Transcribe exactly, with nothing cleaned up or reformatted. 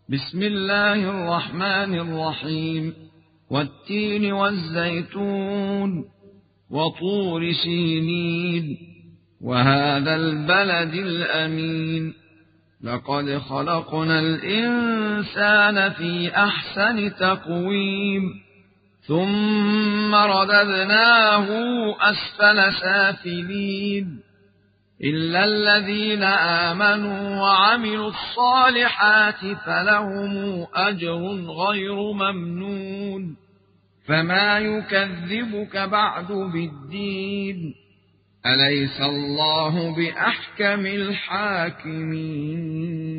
بسم الله الرحمن الرحيم والتين والزيتون وطور سينين وهذا البلد الأمين لقد خلقنا الإنسان في أحسن تقويم ثم رددناه أسفل سافلين إلا الذين آمنوا وعملوا الصالحات فلهم أجر غير ممنون فما يكذبك بعد بالدين أليس الله بأحكم الحاكمين.